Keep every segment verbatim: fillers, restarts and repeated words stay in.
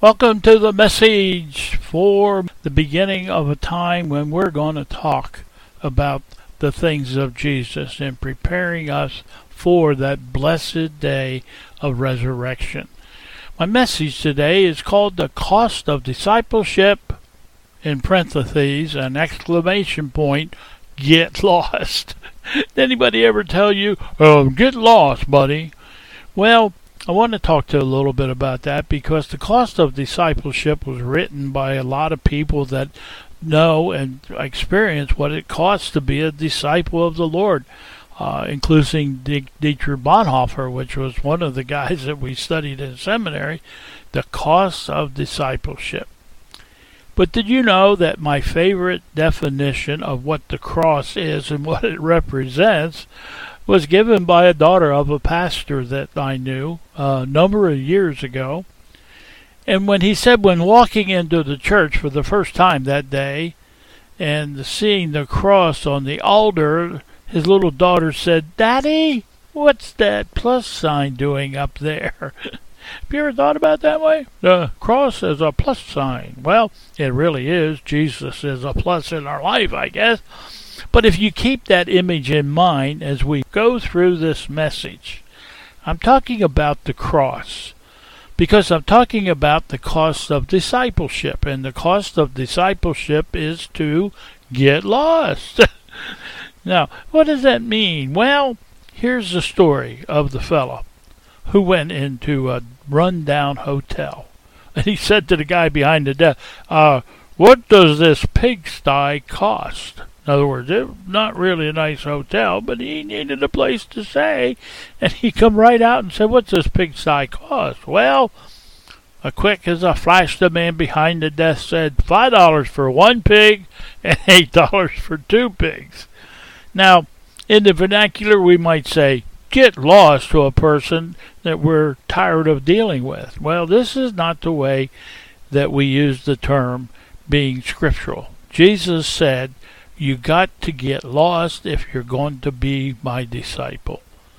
Welcome to the message for the beginning of a time when we're going to talk about the things of Jesus and preparing us for that blessed day of resurrection. My message today is called The Cost of Discipleship, in parentheses, an exclamation point, get lost. Did anybody ever tell you, oh, get lost, buddy? Well, I want to talk to you a little bit about that because The Cost of Discipleship was written by a lot of people that know and experience what it costs to be a disciple of the Lord, uh, including Dietrich Bonhoeffer, which was one of the guys that we studied in seminary, The Cost of Discipleship. But did you know that my favorite definition of what the cross is and what it represents was given by a daughter of a pastor that I knew a number of years ago? And when he said, when walking into the church for the first time that day and seeing the cross on the altar, his little daughter said, "Daddy, what's that plus sign doing up there?" Have you ever thought about it that way? The cross is a plus sign. Well, it really is. Jesus is a plus in our life, I guess. But if you keep that image in mind as we go through this message, I'm talking about the cross because I'm talking about the cost of discipleship, and the cost of discipleship is to get lost. Now, what does that mean? Well, here's the story of the fellow who went into a run-down hotel, and he said to the guy behind the desk, uh, what does this pigsty cost? In other words, it was not really a nice hotel, but he needed a place to stay. And he come right out and said, what's this pigsty cost? Well, a quick as a flash, the man behind the desk said, five dollars for one pig and eight dollars for two pigs. Now, in the vernacular, we might say, get lost to a person that we're tired of dealing with. Well, this is not the way that we use the term being scriptural. Jesus said, you got to get lost if you're going to be my disciple.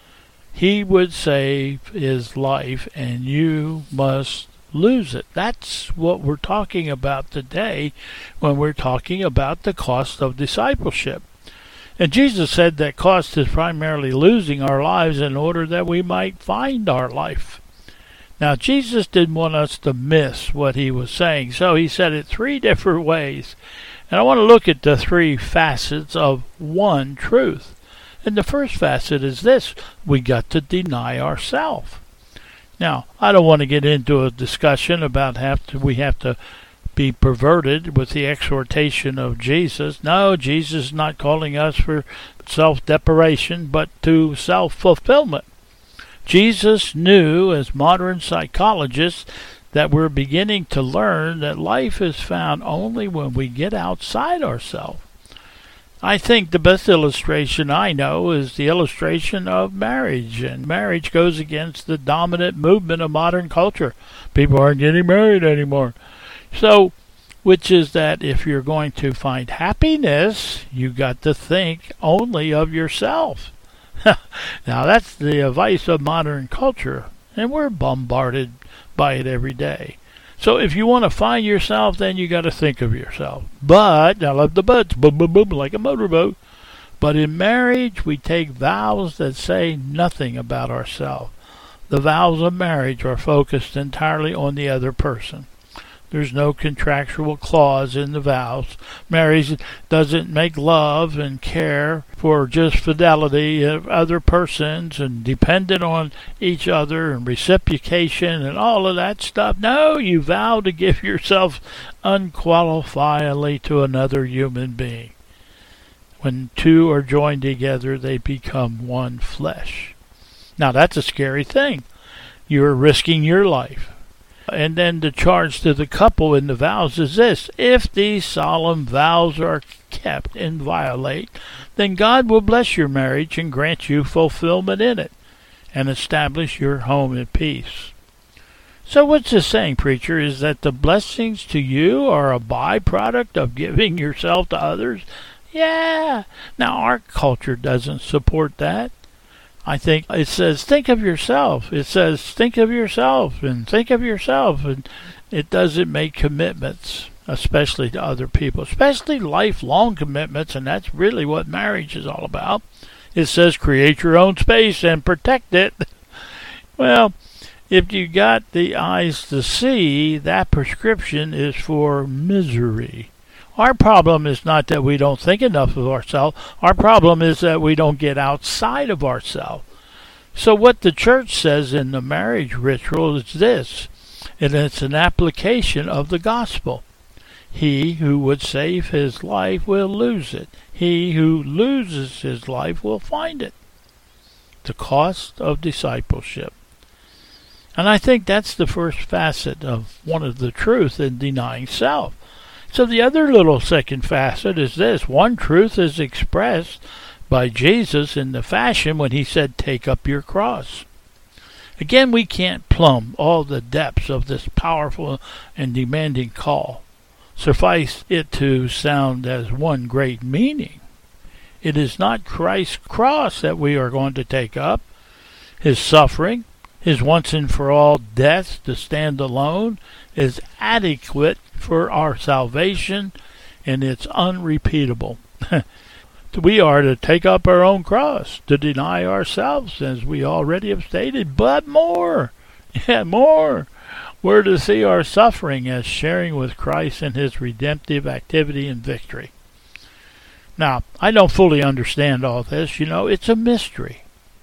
He would save his life, and you must lose it. That's what we're talking about today when we're talking about the cost of discipleship. And Jesus said that cost is primarily losing our lives in order that we might find our life. Now, Jesus didn't want us to miss what he was saying, so he said it three different ways. And I want to look at the three facets of one truth. And the first facet is this: we got to deny ourselves. Now, I don't want to get into a discussion about have to, we have to be perverted with the exhortation of Jesus. No, Jesus is not calling us for self-deprivation, but to self-fulfillment. Jesus knew, as modern psychologists, that we're beginning to learn that life is found only when we get outside ourselves. I think the best illustration I know is the illustration of marriage, and marriage goes against the dominant movement of modern culture. People aren't getting married anymore. So, which is that if you're going to find happiness, you got to think only of yourself. Now, that's the advice of modern culture, and we're bombarded by it every day. So if you want to find yourself, then you got to think of yourself. But, I love the buts, boom, boom, boom, like a motorboat. But in marriage, we take vows that say nothing about ourselves. The vows of marriage are focused entirely on the other person. There's no contractual clause in the vows. Marriage doesn't make love and care for just fidelity of other persons and dependent on each other and reciprocation and all of that stuff. No, you vow to give yourself unqualifiedly to another human being. When two are joined together, they become one flesh. Now, that's a scary thing. You're risking your life. And then the charge to the couple in the vows is this: if these solemn vows are kept and violate, then God will bless your marriage and grant you fulfillment in it and establish your home in peace. So what's this saying, preacher? Is that the blessings to you are a byproduct of giving yourself to others? Yeah. Now, our culture doesn't support that. I think it says, think of yourself. It says, think of yourself and think of yourself. And it doesn't make commitments, especially to other people, especially lifelong commitments, and that's really what marriage is all about. It says create your own space and protect it. Well, if you got the eyes to see, that prescription is for misery. Our problem is not that we don't think enough of ourselves. Our problem is that we don't get outside of ourselves. So what the church says in the marriage ritual is this, and it's an application of the gospel. He who would save his life will lose it. He who loses his life will find it. The cost of discipleship. And I think that's the first facet of one of the truth in denying self. So the other little second facet is this. One truth is expressed by Jesus in the fashion when he said, take up your cross. Again, we can't plumb all the depths of this powerful and demanding call. Suffice it to sound as one great meaning. It is not Christ's cross that we are going to take up. His suffering, his once and for all death to stand alone, is adequate for our salvation, and it's unrepeatable. We are to take up our own cross, to deny ourselves, as we already have stated, but more, yeah, more. We're to see our suffering as sharing with Christ in his redemptive activity and victory. Now, I don't fully understand all this, you know, it's a mystery.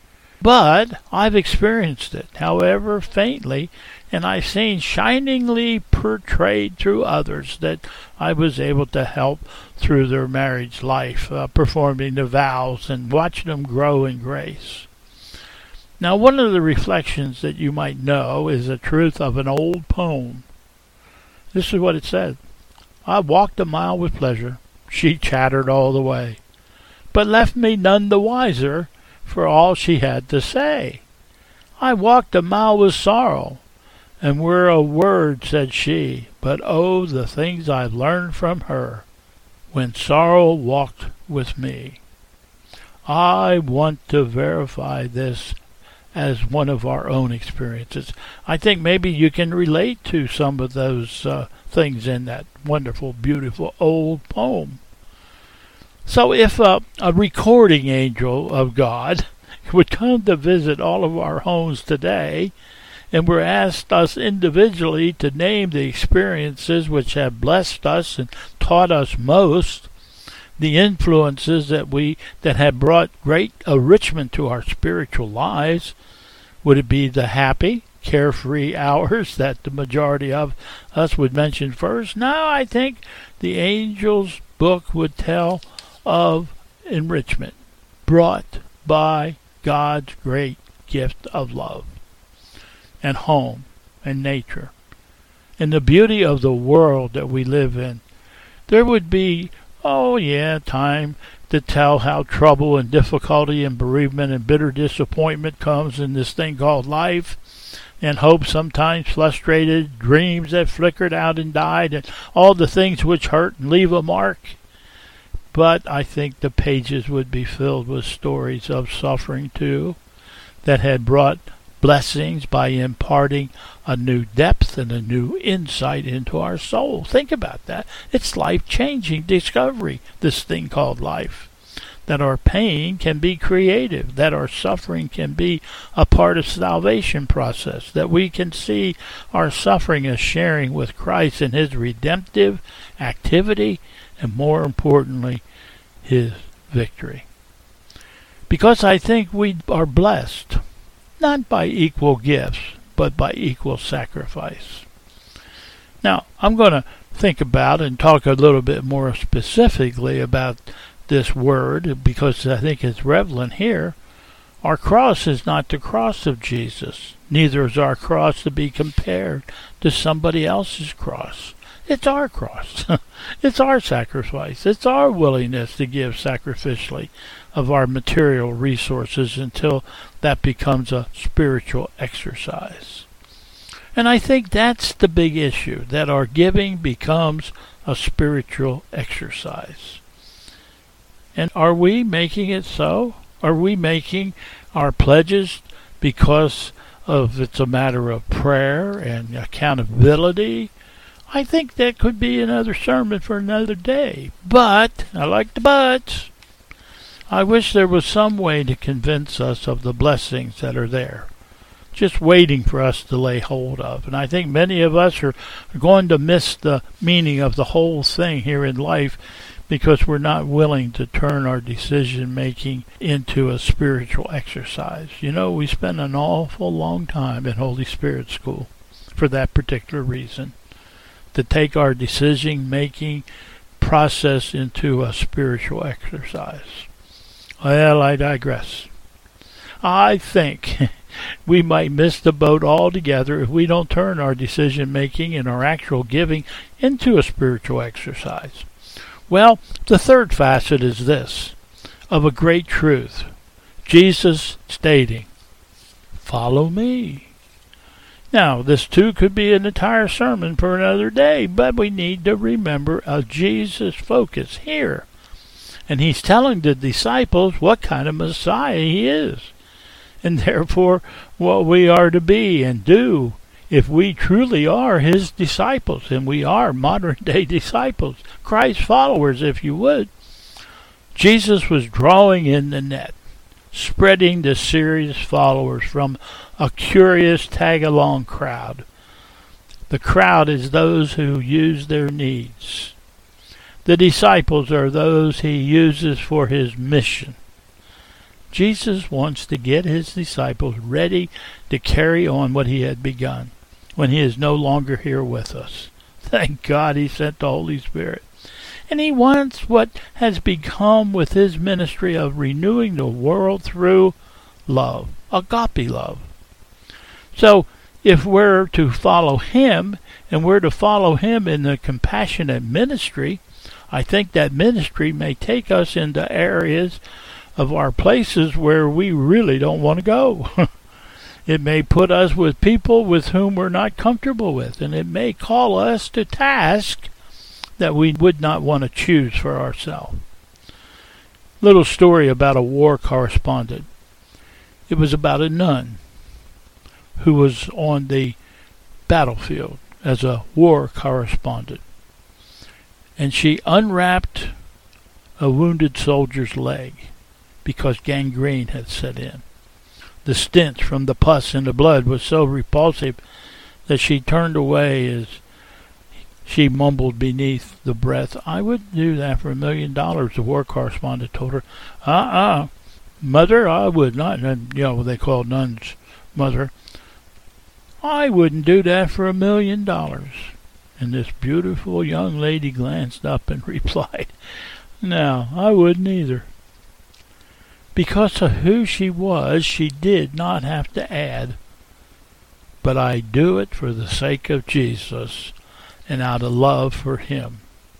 But I've experienced it, however faintly, and I've seen shiningly portrayed through others that I was able to help through their marriage life, uh, performing the vows and watching them grow in grace. Now, one of the reflections that you might know is the truth of an old poem. This is what it said. I walked a mile with pleasure. She chattered all the way, but left me none the wiser for all she had to say. I walked a mile with sorrow, and were a word, said she, but oh, the things I've learned from her, when sorrow walked with me. I want to verify this as one of our own experiences. I think maybe you can relate to some of those uh, things in that wonderful, beautiful old poem. So if uh, a recording angel of God would come to visit all of our homes today, and were asked us individually to name the experiences which have blessed us and taught us most, the influences that we that have brought great enrichment to our spiritual lives, would it be the happy, carefree hours that the majority of us would mention first? No, I think the angel's book would tell of enrichment brought by God's great gift of love and home and nature and the beauty of the world that we live in. There would be, oh yeah, time to tell how trouble and difficulty and bereavement and bitter disappointment comes in this thing called life, and hope sometimes frustrated, dreams that flickered out and died, and all the things which hurt and leave a mark. But I think the pages would be filled with stories of suffering too, that had brought blessings by imparting a new depth and a new insight into our soul. Think about that. It's life-changing discovery, this thing called life. That our pain can be creative, that our suffering can be a part of salvation process, that we can see our suffering as sharing with Christ in his redemptive activity, and more importantly, his victory. Because I think we are blessed, not by equal gifts, but by equal sacrifice. Now, I'm going to think about and talk a little bit more specifically about this word, because I think it's relevant here. Our cross is not the cross of Jesus. Neither is our cross to be compared to somebody else's cross. It's our cross. It's our sacrifice. It's our willingness to give sacrificially of our material resources until that becomes a spiritual exercise. And I think that's the big issue, that our giving becomes a spiritual exercise. And are we making it so? Are we making our pledges because of it's a matter of prayer and accountability? I think that could be another sermon for another day. But, I like the buts. I wish there was some way to convince us of the blessings that are there, just waiting for us to lay hold of. And I think many of us are going to miss the meaning of the whole thing here in life because we're not willing to turn our decision making into a spiritual exercise. You know, we spend an awful long time in Holy Spirit school for that particular reason, to take our decision making process into a spiritual exercise. Well, I digress. I think we might miss the boat altogether if we don't turn our decision making and our actual giving into a spiritual exercise. Well, the third facet is this, of a great truth. Jesus stating, "Follow me." Now, this too could be an entire sermon for another day, but we need to remember a Jesus focus here. And he's telling the disciples what kind of Messiah he is, and therefore what we are to be and do if we truly are his disciples, and we are modern-day disciples, Christ followers, if you would. Jesus was drawing in the net, spreading the serious followers from a curious tag-along crowd. The crowd is those who use their needs. The disciples are those he uses for his mission. Jesus wants to get his disciples ready to carry on what he had begun when he is no longer here with us. Thank God he sent the Holy Spirit. And he wants what has become with his ministry of renewing the world through love, agape love. So, if we're to follow him, and we're to follow him in the compassionate ministry, I think that ministry may take us into areas of our places where we really don't want to go. It may put us with people with whom we're not comfortable with, and it may call us to task that we would not want to choose for ourselves. Little story about a war correspondent. It was about a nun who was on the battlefield as a war correspondent. And she unwrapped a wounded soldier's leg because gangrene had set in. The stench from the pus and the blood was so repulsive that she turned away as she mumbled beneath the breath, "I wouldn't do that for a million dollars," the war correspondent told her. Uh-uh, mother, I would not. And, you know, what they call nuns mother. "I wouldn't do that for a million dollars." And this beautiful young lady glanced up and replied, "No, I wouldn't either." Because of who she was, she did not have to add, "But I do it for the sake of Jesus and out of love for him."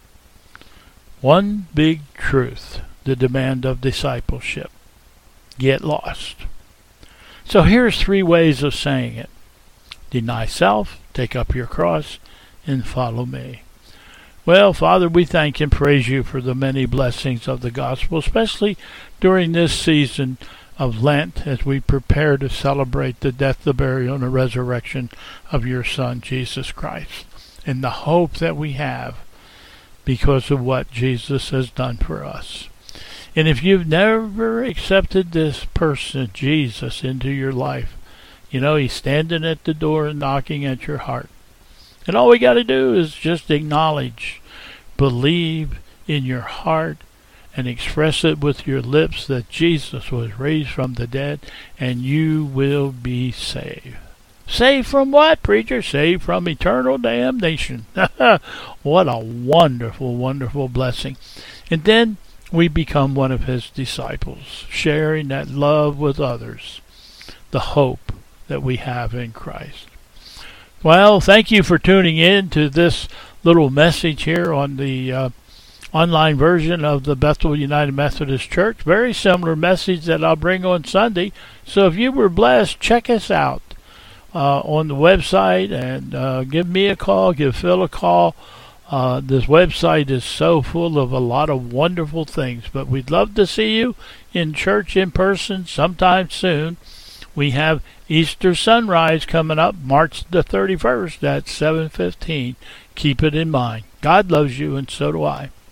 One big truth, the demand of discipleship. Get lost. So here's three ways of saying it. Deny self, take up your cross, and follow me. Well, Father, we thank and praise you for the many blessings of the gospel, especially during this season of Lent as we prepare to celebrate the death, the burial, and the resurrection of your Son, Jesus Christ, and the hope that we have because of what Jesus has done for us. And if you've never accepted this person, Jesus, into your life, you know, he's standing at the door and knocking at your heart. And all we got to do is just acknowledge, believe in your heart, and express it with your lips that Jesus was raised from the dead, and you will be saved. Saved from what, preacher? Saved from eternal damnation. What a wonderful, wonderful blessing. And then we become one of his disciples, sharing that love with others, the hope that we have in Christ. Well, thank you for tuning in to this little message here on the uh, online version of the Bethel United Methodist Church. Very similar message that I'll bring on Sunday. So if you were blessed, check us out uh, on the website and uh, give me a call, give Phil a call. Uh, this website is so full of a lot of wonderful things, but we'd love to see you in church in person sometime soon. We have Easter sunrise coming up March the thirty-first at seven fifteen Keep it in mind. God loves you, and so do I.